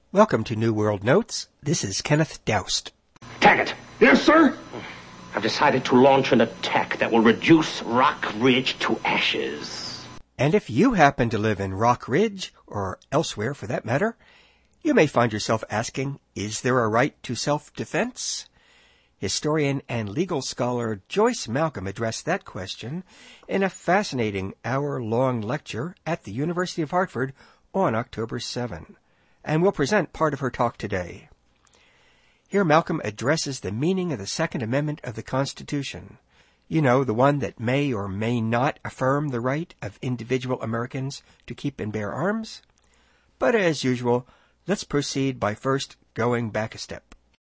Welcome to New World Notes. This is Kenneth Doust. Taggart. Yes, sir? I've decided to launch an attack that will reduce Rock Ridge to ashes. And if you happen to live in Rock Ridge, or elsewhere for that matter, you may find yourself asking, is there a right to self-defense? Historian and legal scholar Joyce Malcolm addressed that question in a fascinating hour-long lecture at the University of Hartford on October 7, and will present part of her talk today. Here Malcolm addresses the meaning of the Second Amendment of the Constitution. You know, the one that may or may not affirm the right of individual Americans to keep and bear arms. But as usual, let's proceed by first going back a step.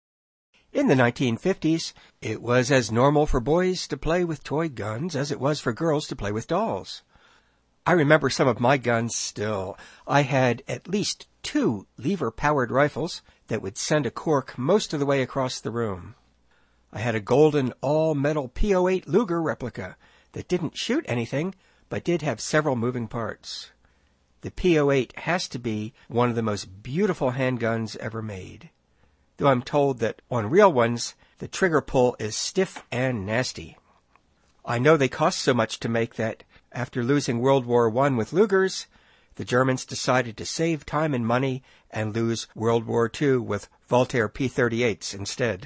In the 1950s, it was as normal for boys to play with toy guns as it was for girls to play with dolls. I remember some of my guns still. I had at least 2 lever-powered rifles that would send a cork most of the way across the room. I had a golden all-metal P08 Luger replica that didn't shoot anything, but did have several moving parts. The P08 has to be one of the most beautiful handguns ever made, though I'm told that on real ones, the trigger pull is stiff and nasty. I know they cost so much to make that, after losing World War I with Lugers, the Germans decided to save time and money and lose World War II with Voltaire P38s instead.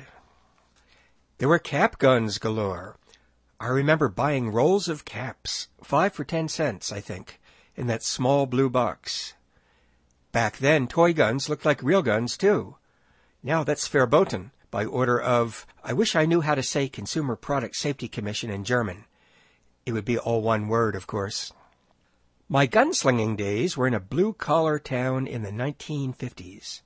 There were cap guns galore. I remember buying rolls of caps, 5 for 10 cents, I think, in that small blue box. Back then, toy guns looked like real guns, too. Now that's verboten, by order of, I wish I knew how to say Consumer Product Safety Commission in German. It would be all one word, of course. My gunslinging days were in a blue-collar town in the 1950s.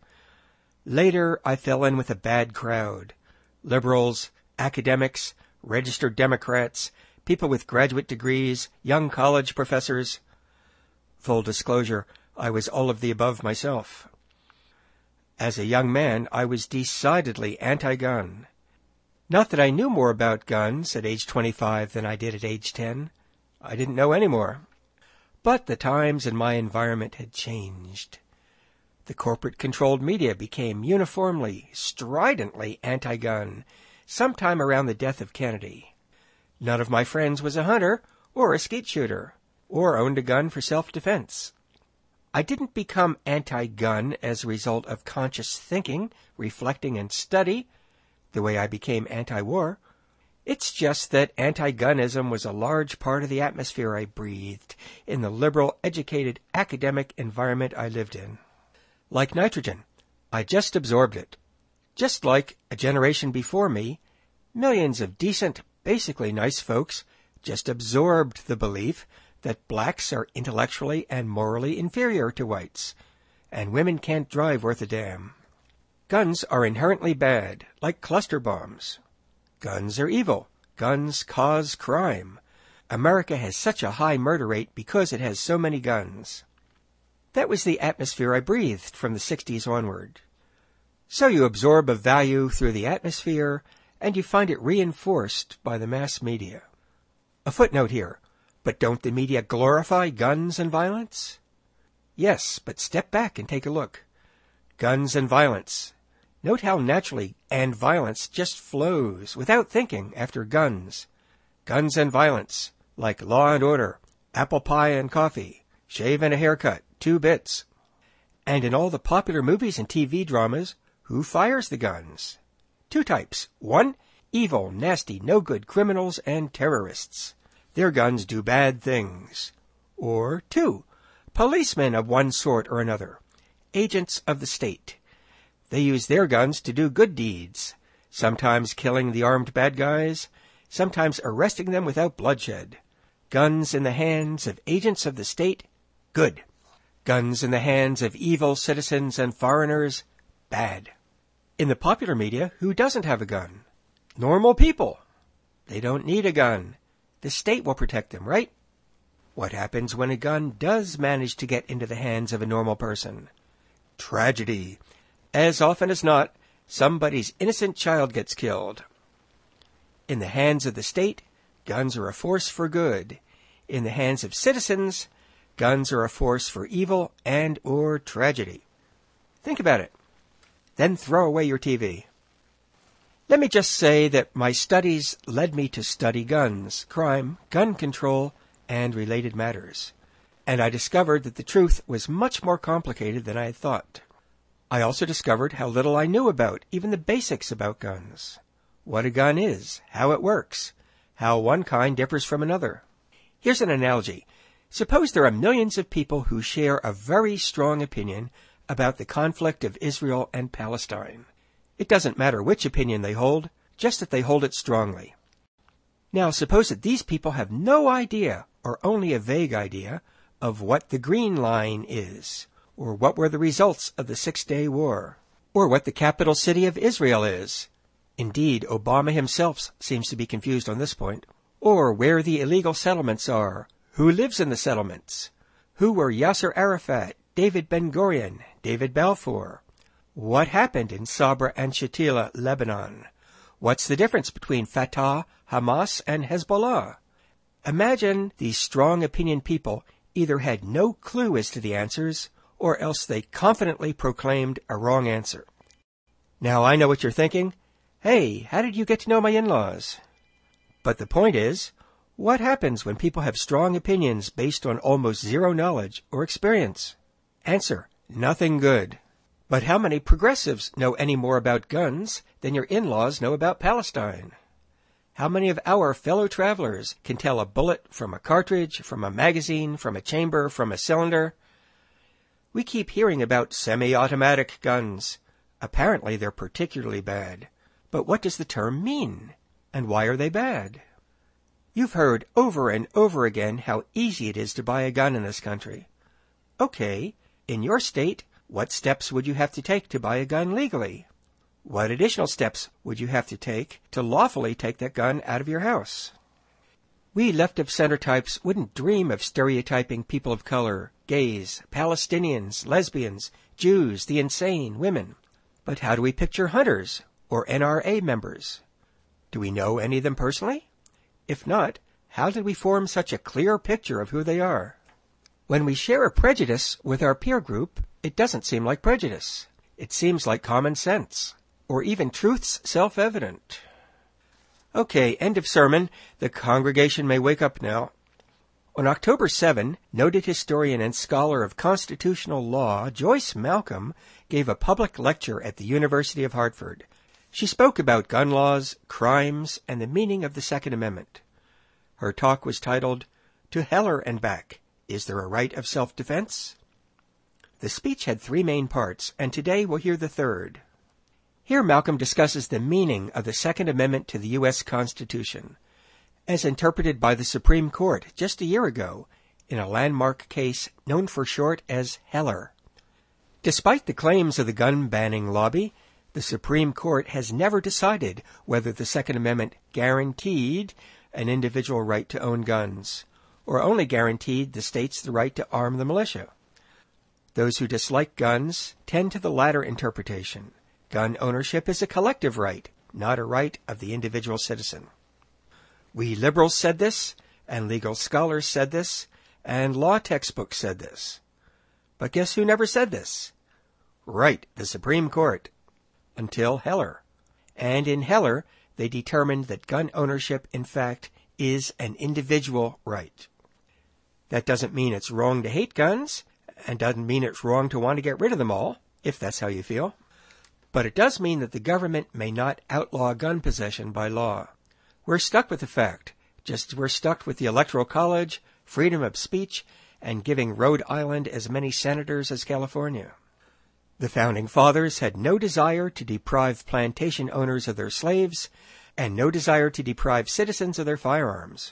Later, I fell in with a bad crowd. Liberals, academics, registered Democrats, people with graduate degrees, young college professors. Full disclosure, I was all of the above myself. As a young man, I was decidedly anti-gun. Not that I knew more about guns at age 25 than I did at age 10. I didn't know any more. But the times and my environment had changed. The corporate-controlled media became uniformly, stridently anti-gun, sometime around the death of Kennedy. None of my friends was a hunter or a skeet shooter, or owned a gun for self-defense. I didn't become anti-gun as a result of conscious thinking, reflecting, and study, the way I became anti-war. It's just that anti-gunism was a large part of the atmosphere I breathed in the liberal, educated, academic environment I lived in. Like nitrogen, I just absorbed it. Just like a generation before me, millions of decent, basically nice folks just absorbed the belief that blacks are intellectually and morally inferior to whites, and women can't drive worth a damn. Guns are inherently bad, like cluster bombs. Guns are evil. Guns cause crime. America has such a high murder rate because it has so many guns. That was the atmosphere I breathed from the 60s onward. So you absorb a value through the atmosphere, and you find it reinforced by the mass media. A footnote here, but don't the media glorify guns and violence? Yes, but step back and take a look. Guns and violence. Note how naturally and violence just flows without thinking after guns. Guns and violence, like Law and Order, apple pie and coffee, shave and a haircut, 2 bits. And in all the popular movies and TV dramas, who fires the guns? 2 types. 1, evil, nasty, no-good criminals and terrorists. Their guns do bad things. Or 2, policemen of one sort or another, agents of the state. They use their guns to do good deeds, sometimes killing the armed bad guys, sometimes arresting them without bloodshed. Guns in the hands of agents of the state, good. Guns in the hands of evil citizens and foreigners, bad. In the popular media, who doesn't have a gun? Normal people. They don't need a gun. The state will protect them, right? What happens when a gun does manage to get into the hands of a normal person? Tragedy. As often as not, somebody's innocent child gets killed. In the hands of the state, guns are a force for good. In the hands of citizens, guns are a force for evil and or tragedy. Think about it. Then throw away your TV. Let me just say that my studies led me to study guns, crime, gun control, and related matters. And I discovered that the truth was much more complicated than I had thought. I also discovered how little I knew about even the basics about guns. What a gun is, how it works, how one kind differs from another. Here's an analogy. Suppose there are millions of people who share a very strong opinion about the conflict of Israel and Palestine. It doesn't matter which opinion they hold, just that they hold it strongly. Now, suppose that these people have no idea, or only a vague idea, of what the Green Line is, or what were the results of the Six-Day War, or what the capital city of Israel is. Indeed, Obama himself seems to be confused on this point. Or where the illegal settlements are, who lives in the settlements, who were Yasser Arafat, David Ben-Gurion, David Balfour, what happened in Sabra and Shatila, Lebanon, what's the difference between Fatah, Hamas, and Hezbollah. Imagine these strong opinion people either had no clue as to the answers, or else they confidently proclaimed a wrong answer. Now I know what you're thinking. Hey, how did you get to know my in-laws? But the point is, what happens when people have strong opinions based on almost zero knowledge or experience? Answer, nothing good. But how many progressives know any more about guns than your in-laws know about Palestine? How many of our fellow travelers can tell a bullet from a cartridge, from a magazine, from a chamber, from a cylinder? We keep hearing about semi-automatic guns. Apparently they're particularly bad. But what does the term mean? And why are they bad? You've heard over and over again how easy it is to buy a gun in this country. Okay, in your state, what steps would you have to take to buy a gun legally? What additional steps would you have to take to lawfully take that gun out of your house? We left-of-center types wouldn't dream of stereotyping people of color, gays, Palestinians, lesbians, Jews, the insane, women. But how do we picture hunters or NRA members? Do we know any of them personally? If not, how did we form such a clear picture of who they are? When we share a prejudice with our peer group, it doesn't seem like prejudice. It seems like common sense, or even truths self-evident. Okay, end of sermon. The congregation may wake up now. On October 7, noted historian and scholar of constitutional law Joyce Malcolm gave a public lecture at the University of Hartford. She spoke about gun laws, crimes, and the meaning of the Second Amendment. Her talk was titled, "To Heller and Back, Is There a Right of Self-Defense?" The speech had three main parts, and today we'll hear the third. Here Malcolm discusses the meaning of the Second Amendment to the U.S. Constitution, as interpreted by the Supreme Court just a year ago in a landmark case known for short as Heller. Despite the claims of the gun-banning lobby, the Supreme Court has never decided whether the Second Amendment guaranteed an individual right to own guns, or only guaranteed the states the right to arm the militia. Those who dislike guns tend to the latter interpretation. Gun ownership is a collective right, not a right of the individual citizen. We liberals said this, and legal scholars said this, and law textbooks said this. But guess who never said this? Right, the Supreme Court. Until Heller. And in Heller, they determined that gun ownership, in fact, is an individual right. That doesn't mean it's wrong to hate guns, and doesn't mean it's wrong to want to get rid of them all, if that's how you feel. But it does mean that the government may not outlaw gun possession by law. We're stuck with the fact, just as we're stuck with the Electoral College, freedom of speech, and giving Rhode Island as many senators as California. The Founding Fathers had no desire to deprive plantation owners of their slaves, and no desire to deprive citizens of their firearms.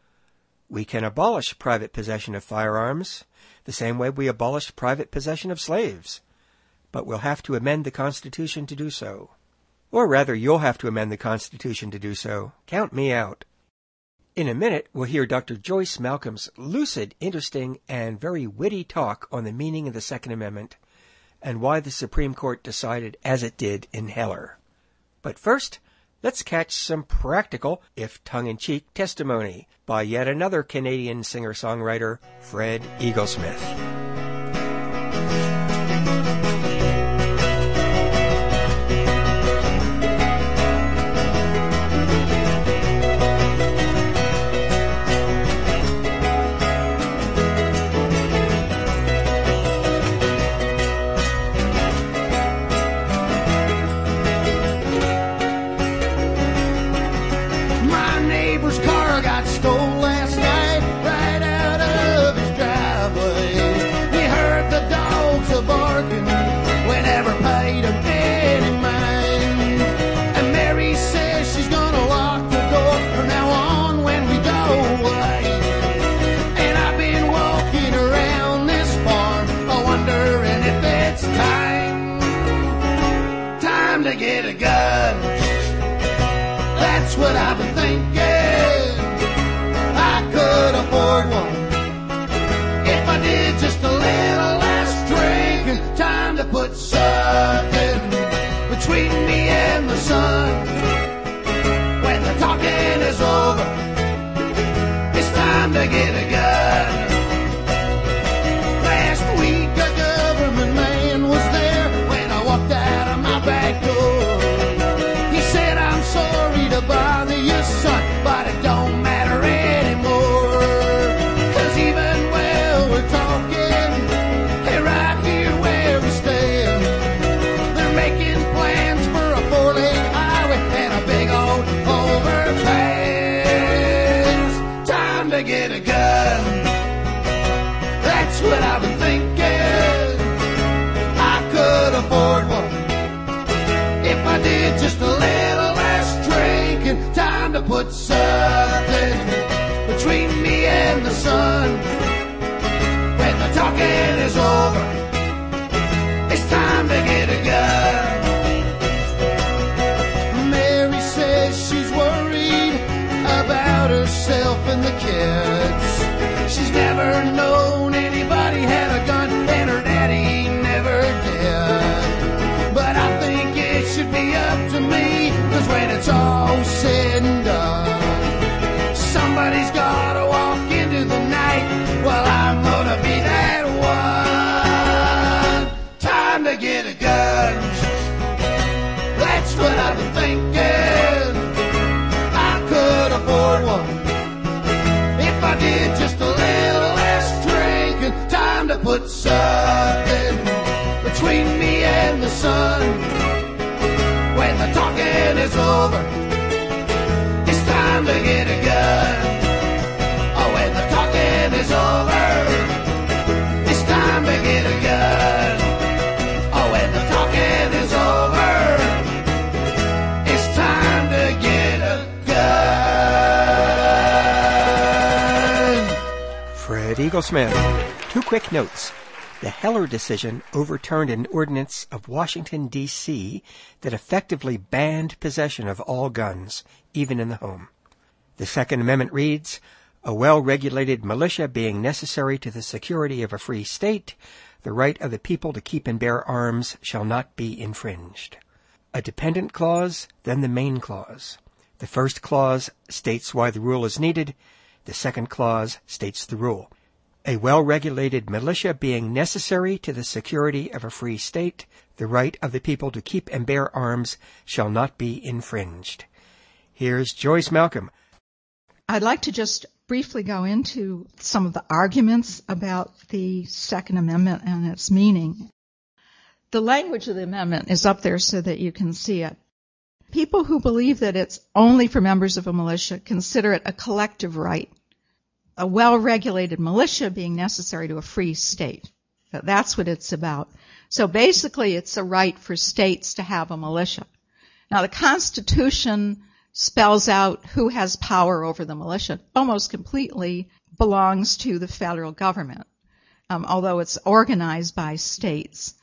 We can abolish private possession of firearms, the same way we abolished private possession of slaves. But we'll have to amend the Constitution to do so. Or rather, you'll have to amend the Constitution to do so. Count me out. In a minute, we'll hear Dr. Joyce Malcolm's lucid, interesting, and very witty talk on the meaning of the Second Amendment, and why the Supreme Court decided as it did in Heller. But first, let's catch some practical, if tongue-in-cheek, testimony by yet another Canadian singer-songwriter, Fred Eaglesmith. time to get a gun. That's what I've been thinking. I could afford one if I did just a little less drinking. Time to put something between me and the sun. When the talking is over, it's time to get a gun. Last week a government man was there when I walked out of my back door. He said, I'm sorry to bother you, son, but it don't matter anymore. 'Cause even while we're talking, hey, right here where we stand, they're making plans for a 4-lane highway and a big old overpass. Time to get a gun. That's what I've been thinking. I could afford one if I did just a little less drinking. Time to put something between me and the sun. When the talking is over, it's time to get a gun. Mary says she's worried about herself and the kids. She's never known anybody had a gun, and her daddy never did. But I think it should be up to me, 'cause when it's all said and done, somebody's gotta walk into the night. Well, I'm gonna be that one. Time to get a gun. That's what I've been thinking. I could afford one if I did just a little less drinking. Time to put something between me and the sun. When the talking is over, it's time to get a gun. Oh, when the talking is over, it's time to get a gun. Oh, when the talking is over, it's time to get a gun. Fred Eaglesmith. 2 quick notes. The Heller decision overturned an ordinance of Washington, D.C. that effectively banned possession of all guns, even in the home. The Second Amendment reads, a well-regulated militia being necessary to the security of a free state, the right of the people to keep and bear arms shall not be infringed. A dependent clause, then the main clause. The first clause states why the rule is needed. The second clause states the rule. A well-regulated militia being necessary to the security of a free state, the right of the people to keep and bear arms shall not be infringed. Here's Joyce Malcolm. I'd like to just briefly go into some of the arguments about the Second Amendment and its meaning. The language of the amendment is up there so that you can see it. People who believe that it's only for members of a militia consider it a collective right. A well-regulated militia being necessary to a free state. That's what it's about. So basically it's a right for states to have a militia. Now the Constitution spells out who has power over the militia. Almost completely belongs to the federal government, although it's organized by states.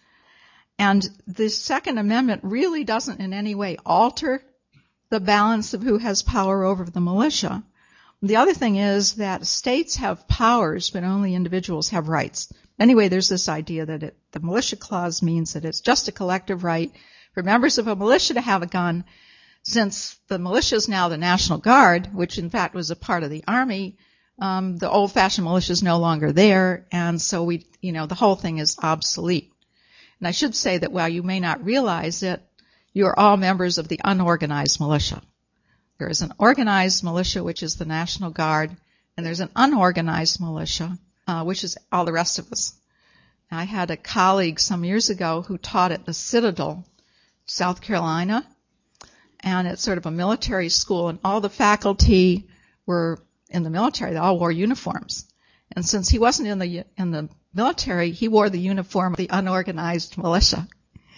And the Second Amendment really doesn't in any way alter the balance of who has power over the militia. The other thing is that states have powers, but only individuals have rights. Anyway, there's this idea that the militia clause means that it's just a collective right for members of a militia to have a gun. Since the militia is now the National Guard, which in fact was a part of the Army, the old-fashioned militia is no longer there, and so the whole thing is obsolete. And I should say that while you may not realize it, you are all members of the unorganized militia. There is an organized militia, which is the National Guard, and there's an unorganized militia, which is all the rest of us. I had a colleague some years ago who taught at the Citadel, South Carolina, and it's sort of a military school, and all the faculty were in the military. They all wore uniforms. And since he wasn't in the military, he wore the uniform of the unorganized militia.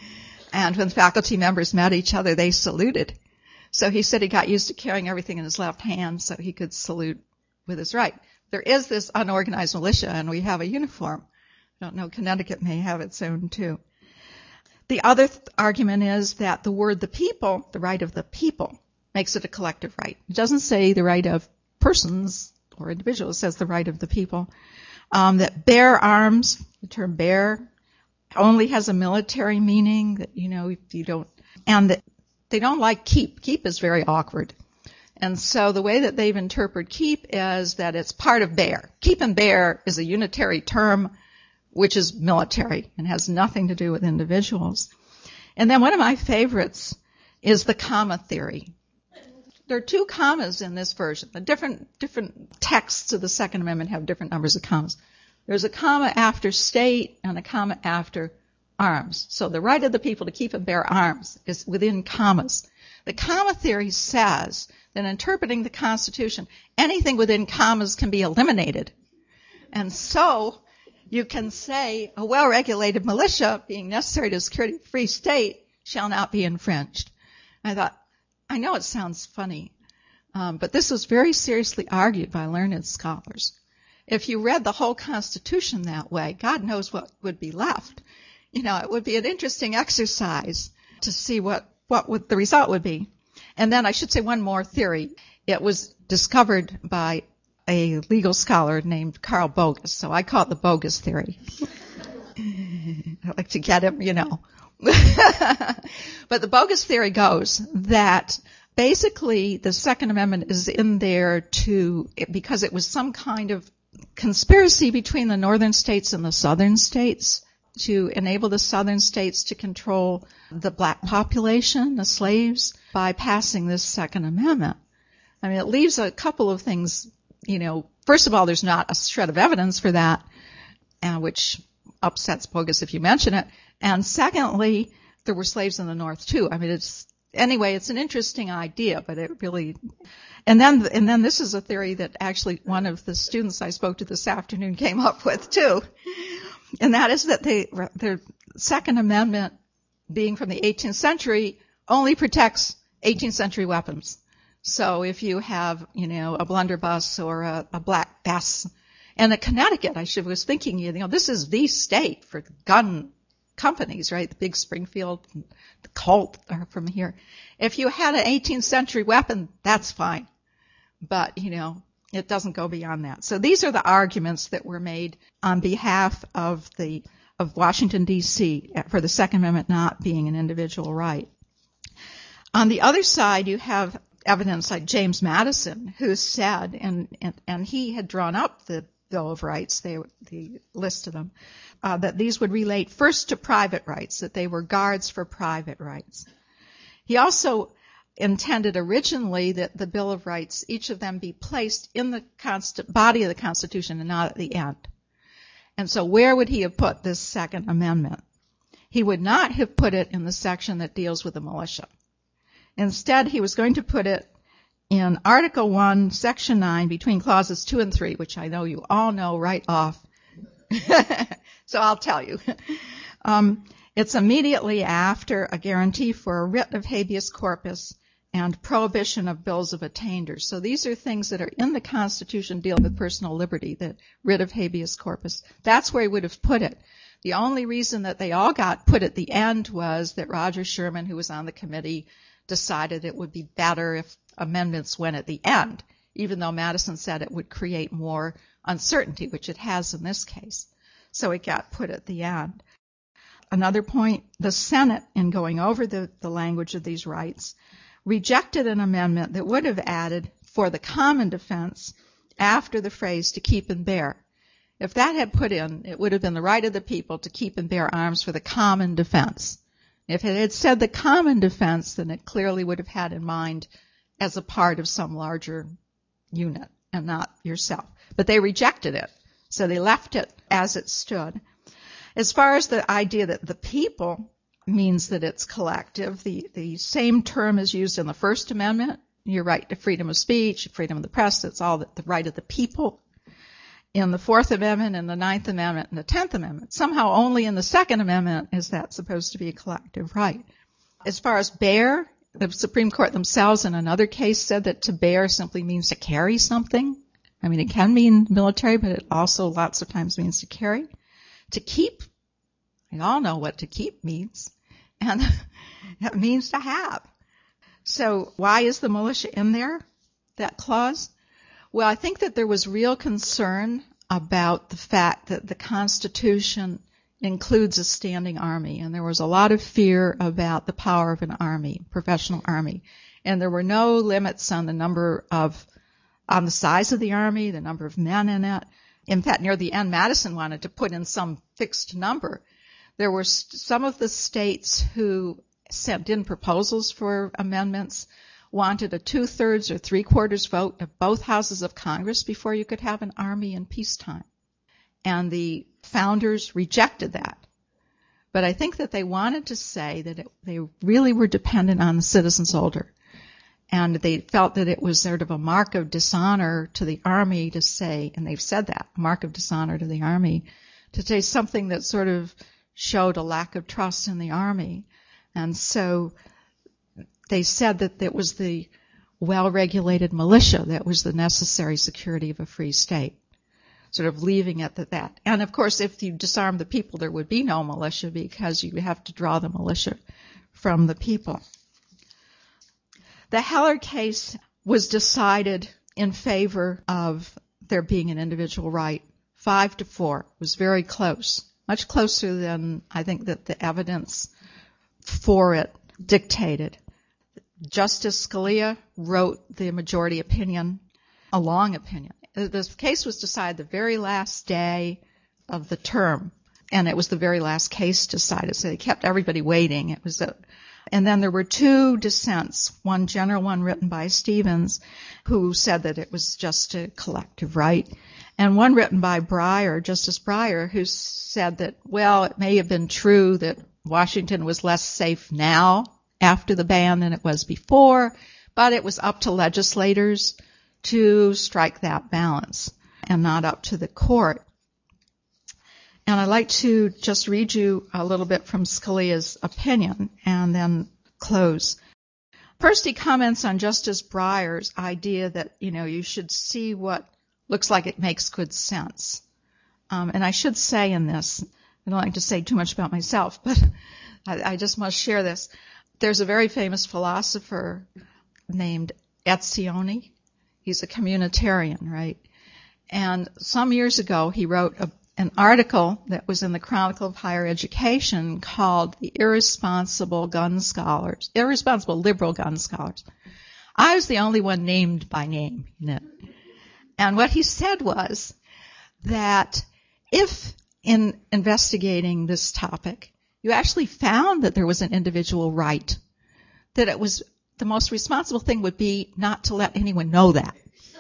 And when faculty members met each other, they saluted. So he said he got used to carrying everything in his left hand so he could salute with his right. There is this unorganized militia, and we have a uniform. I don't know, Connecticut may have its own too. The other argument is that the word the people, the right of the people, makes it a collective right. It doesn't say the right of persons or individuals, it says the right of the people. That bear arms, the term bear, only has a military meaning, that, if you don't, and that they don't like keep. Keep is very awkward. And so the way that they've interpreted keep is that it's part of bear. Keep and bear is a unitary term, which is military and has nothing to do with individuals. And then one of my favorites is the comma theory. There are 2 commas in this version. The different texts of the Second Amendment have different numbers of commas. There's a comma after state and a comma after arms. So the right of the people to keep and bear arms is within commas. The comma theory says that in interpreting the Constitution, anything within commas can be eliminated. And so you can say a well-regulated militia, being necessary to the security of a free state, shall not be infringed. I thought, I know it sounds funny, but this was very seriously argued by learned scholars. If you read the whole Constitution that way, God knows what would be left. It would be an interesting exercise to see what the result would be. And then I should say one more theory. It was discovered by a legal scholar named Carl Bogus, so I call it the bogus theory. I like to get him, But the bogus theory goes that basically the Second Amendment is in there because it was some kind of conspiracy between the northern states and the southern states to enable the southern states to control the black population, the slaves, by passing this Second Amendment. I mean, it leaves a couple of things, First of all, there's not a shred of evidence for that, which upsets Bogus if you mention it. And secondly, there were slaves in the North too. I mean, it's an interesting idea, but it really, and then this is a theory that actually one of the students I spoke to this afternoon came up with too. And that is that the Second Amendment, being from the 18th century, only protects 18th century weapons. So if you have, a blunderbuss or a black bass, and at Connecticut, was thinking, this is the state for gun companies, right? The big Springfield, the Colt are from here. If you had an 18th century weapon, that's fine. But, it doesn't go beyond that. So these are the arguments that were made on behalf of Washington, D.C. for the Second Amendment not being an individual right. On the other side, you have evidence like James Madison, who said, and he had drawn up the Bill of Rights, the list of them, that these would relate first to private rights, that they were guards for private rights. He also intended originally that the Bill of Rights, each of them be placed in the body of the Constitution and not at the end. And so where would he have put this Second Amendment? He would not have put it in the section that deals with the militia. Instead, he was going to put it in Article 1, Section 9, between clauses 2 and 3, which I know you all know right off. So I'll tell you. It's immediately after a guarantee for a writ of habeas corpus and prohibition of bills of attainder. So these are things that are in the Constitution dealing with personal liberty, the writ of habeas corpus. That's where he would have put it. The only reason that they all got put at the end was that Roger Sherman, who was on the committee, decided it would be better if amendments went at the end, even though Madison said it would create more uncertainty, which it has in this case. So it got put at the end. Another point, the Senate, in going over the language of these rights, rejected an amendment that would have added for the common defense after the phrase to keep and bear. If that had put in, it would have been the right of the people to keep and bear arms for the common defense. If it had said the common defense, then it clearly would have had in mind as a part of some larger unit and not yourself. But they rejected it, so they left it as it stood. As far as the idea that the people means that it's collective, the same term is used in the First Amendment. Your right to freedom of speech, freedom of the press, it's all the right of the people. In the Fourth Amendment, and the Ninth Amendment, and the Tenth Amendment. Somehow only in the Second Amendment is that supposed to be a collective right. As far as bear, the Supreme Court themselves in another case said that to bear simply means to carry something. I mean, it can mean military, but it also lots of times means to carry. To keep, we all know what to keep means. And it means to have. So why is the militia in there, that clause? Well, I think that there was real concern about the fact that the Constitution includes a standing army, and there was a lot of fear about the power of an army, professional army. And there were no limits on on the size of the army, the number of men in it. In fact, near the end, Madison wanted to put in some fixed number. There were some of the states who sent in proposals for amendments wanted a 2/3 or 3/4 vote of both houses of Congress before you could have an army in peacetime. And the founders rejected that. But I think that they wanted to say that they really were dependent on the citizen soldier. And they felt that it was sort of a mark of dishonor to the army to say, and they've said that, a mark of dishonor to the army, to say something that sort of showed a lack of trust in the army. And so they said that it was the well-regulated militia that was the necessary security of a free state, sort of leaving it at that. And, of course, if you disarm the people, there would be no militia because you have to draw the militia from the people. The Heller case was decided in favor of there being an individual right, 5-4. It was very close, much closer than I think that the evidence for it dictated. Justice Scalia wrote the majority opinion, a long opinion. This case was decided the very last day of the term, and it was the very last case decided, so they kept everybody waiting. And then there were 2 dissents, one general one written by Stevens, who said that it was just a collective right, and one written by Breyer, Justice Breyer, who said that, well, it may have been true that Washington was less safe now after the ban than it was before, but it was up to legislators to strike that balance and not up to the court. And I'd like to just read you a little bit from Scalia's opinion and then close. First, he comments on Justice Breyer's idea that, you should see what looks like it makes good sense. And I should say in this, I don't like to say too much about myself, but I just must share this. There's a very famous philosopher named Etzioni. He's a communitarian, right? And some years ago, he wrote an article that was in the Chronicle of Higher Education called The Irresponsible Liberal Gun Scholars. I was the only one named by name in it. And what he said was that if in investigating this topic, you actually found that there was an individual right, that it was the most responsible thing would be not to let anyone know that.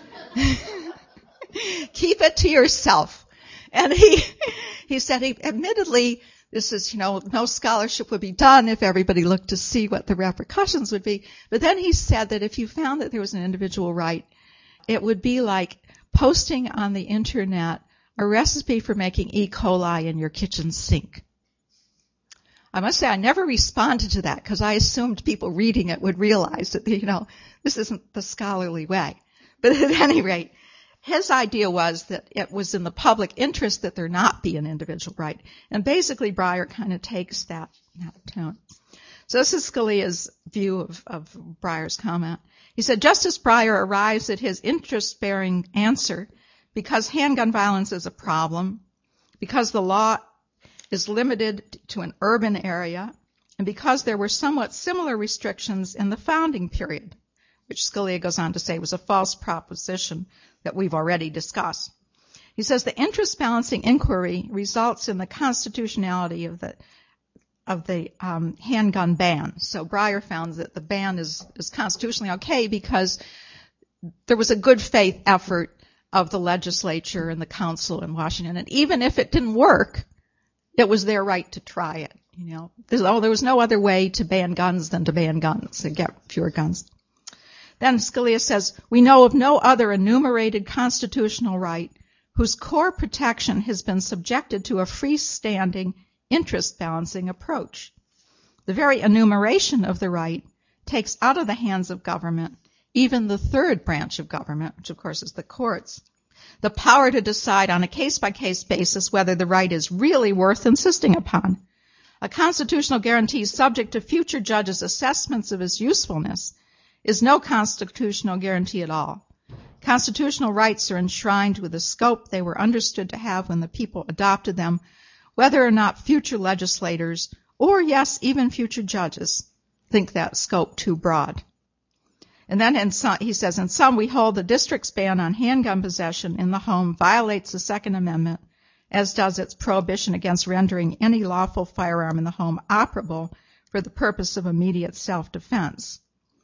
Keep it to yourself. And he said, admittedly, this is, no scholarship would be done if everybody looked to see what the repercussions would be. But then he said that if you found that there was an individual right, it would be like posting on the internet a recipe for making E. coli in your kitchen sink. I must say I never responded to that because I assumed people reading it would realize that, this isn't the scholarly way. But at any rate, his idea was that it was in the public interest that there not be an individual right. And basically Breyer kind of takes that tone. So this is Scalia's view of Breyer's comment. He said, Justice Breyer arrives at his interest-bearing answer because handgun violence is a problem, because the law is limited to an urban area, and because there were somewhat similar restrictions in the founding period, which Scalia goes on to say was a false proposition that we've already discussed. He says the interest-balancing inquiry results in the constitutionality of the handgun ban. So Breyer found that the ban is constitutionally okay because there was a good faith effort of the legislature and the council in Washington. And even if it didn't work, it was their right to try it. There was no other way to ban guns than to ban guns and get fewer guns. Then Scalia says, we know of no other enumerated constitutional right whose core protection has been subjected to a freestanding interest-balancing approach. The very enumeration of the right takes out of the hands of government, even the third branch of government, which of course is the courts, the power to decide on a case-by-case basis whether the right is really worth insisting upon. A constitutional guarantee subject to future judges' assessments of its usefulness is no constitutional guarantee at all. Constitutional rights are enshrined with the scope they were understood to have when the people adopted them, whether or not future legislators, or yes, even future judges, think that scope too broad. And then he says, in sum, we hold the district's ban on handgun possession in the home violates the Second Amendment, as does its prohibition against rendering any lawful firearm in the home operable for the purpose of immediate self-defense.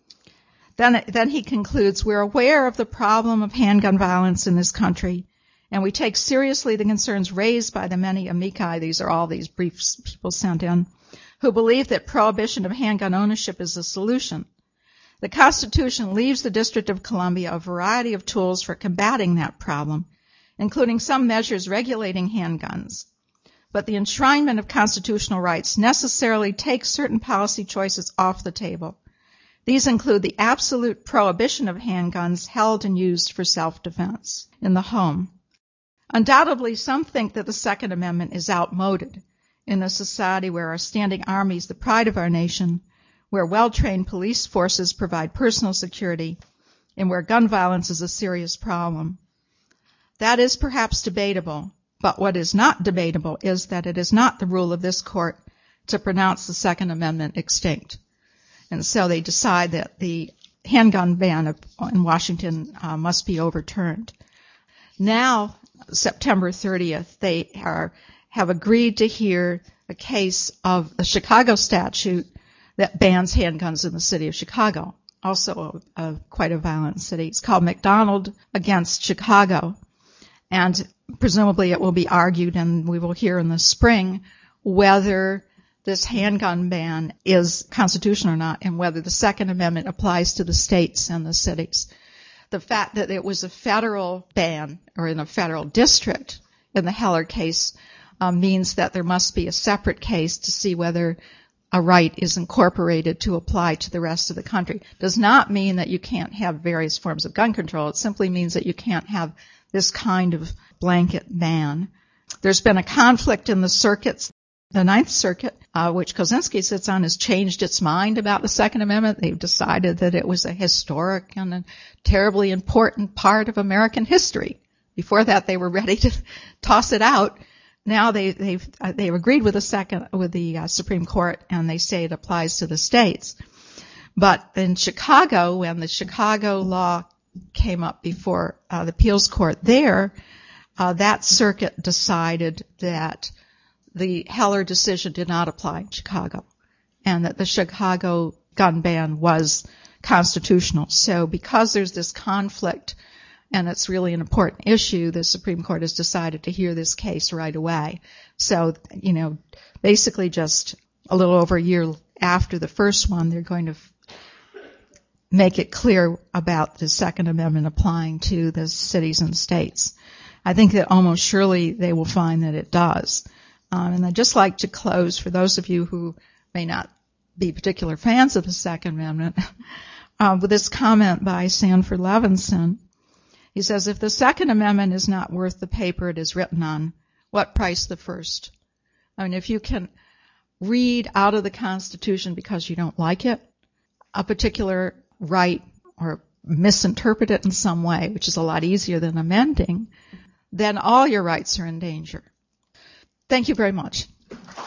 Then he concludes, we're aware of the problem of handgun violence in this country, and we take seriously the concerns raised by the many amici, these are all these briefs people sent in, who believe that prohibition of handgun ownership is a solution. The Constitution leaves the District of Columbia a variety of tools for combating that problem, including some measures regulating handguns. But the enshrinement of constitutional rights necessarily takes certain policy choices off the table. These include the absolute prohibition of handguns held and used for self-defense in the home. Undoubtedly, some think that the Second Amendment is outmoded in a society where our standing army is the pride of our nation, where well-trained police forces provide personal security, and where gun violence is a serious problem. That is perhaps debatable, but what is not debatable is that it is not the rule of this court to pronounce the Second Amendment extinct. And so they decide that the handgun ban in Washington must be overturned. Now, September 30th, they have agreed to hear a case of the Chicago statute that bans handguns in the city of Chicago, also quite a violent city. It's called McDonald against Chicago. And presumably it will be argued, and we will hear in the spring, whether this handgun ban is constitutional or not, and whether the Second Amendment applies to the states and the cities. The fact that it was a federal ban, or in a federal district in the Heller case, means that there must be a separate case to see whether a right is incorporated to apply to the rest of the country. Does not mean that you can't have various forms of gun control. It simply means that you can't have this kind of blanket ban. There's been a conflict in the circuits. The Ninth Circuit, which Kozinski sits on, has changed its mind about the Second Amendment. They've decided that it was a historic and a terribly important part of American history. Before that, they were ready to toss it out. Now they've agreed with the Supreme Court, and they say it applies to the states. But in Chicago, when the Chicago law came up before the appeals court there, that circuit decided that the Heller decision did not apply in Chicago, and that the Chicago gun ban was constitutional. So because there's this conflict, and it's really an important issue, the Supreme Court has decided to hear this case right away. So, basically just a little over a year after the first one, they're going to make it clear about the Second Amendment applying to the cities and states. I think that almost surely they will find that it does. And I'd just like to close, for those of you who may not be particular fans of the Second Amendment, with this comment by Sanford Levinson. He says, if the Second Amendment is not worth the paper it is written on, what price the first? I mean, if you can read out of the Constitution because you don't like it, a particular right, or misinterpret it in some way, which is a lot easier than amending, then all your rights are in danger. Thank you very much.